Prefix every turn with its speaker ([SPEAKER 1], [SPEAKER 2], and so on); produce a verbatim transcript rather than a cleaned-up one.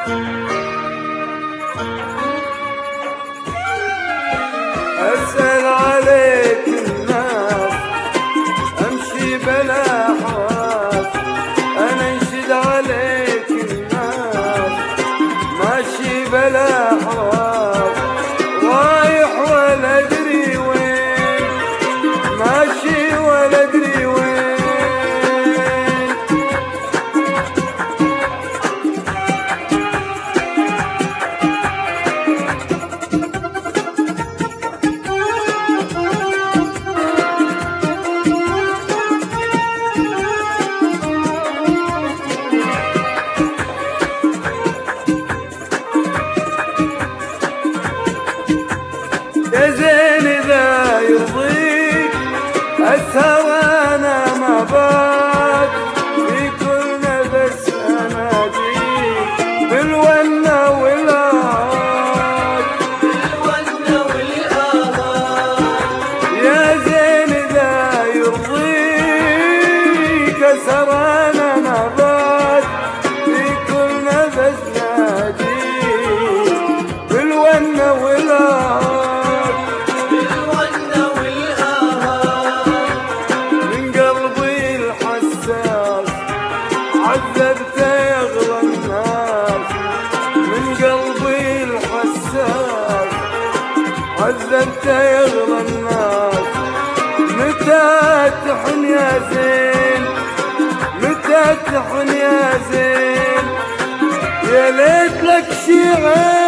[SPEAKER 1] أسأل عليك الناس أمشي بلا حواس، أنا انشد عليك الناس ماشي بلا حواس، رايح ولا أدري وين، ماشي ولا أدري وين. يا زين إذا يرضيك أسهر أنا ما بات، في كل نفس أناديك بالونة والآهات،
[SPEAKER 2] بالونة والآهات.
[SPEAKER 1] يا زين إذا يرضيك أسهر أنا ما بات، في كل نفس ناديك بالونة والآهات. عذبت يغلى الناس من قلبي الحساس، عذبت يغلى الناس. متى تحن يا زين، متى تحن يا زين، يا ليت لك شي عين.